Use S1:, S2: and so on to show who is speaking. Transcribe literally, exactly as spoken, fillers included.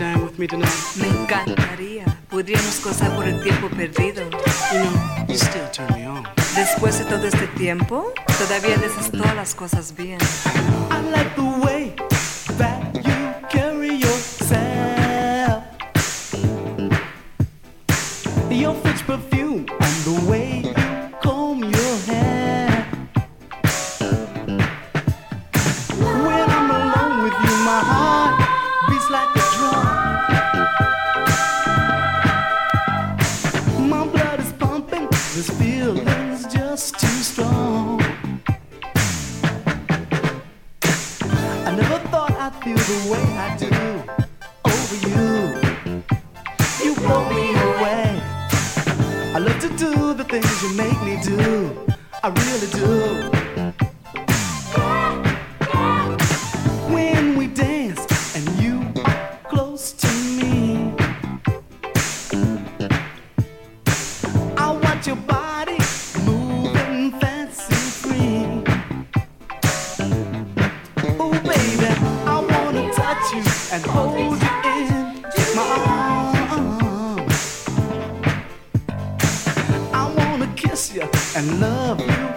S1: dine with me tonight?
S2: Me encantaría. Podríamos gozar por el tiempo perdido.
S1: You know, you still turn me on.
S2: Después de todo este tiempo, todavía dices todas las cosas bien.
S3: I like the way that you carry yourself, your French perfume and the way you comb your hair. When I'm alone with you, my heart beats like a drum. My blood is pumping, this feeling's just too strong. I never thought I'd feel the way I do over you. You blow me away. I love to do the things you make me do. I really do. When we dance and you are close to me, I watch your body moving fancy free. Oh baby, I wanna touch you and hold you in my arms. I wanna kiss you and love you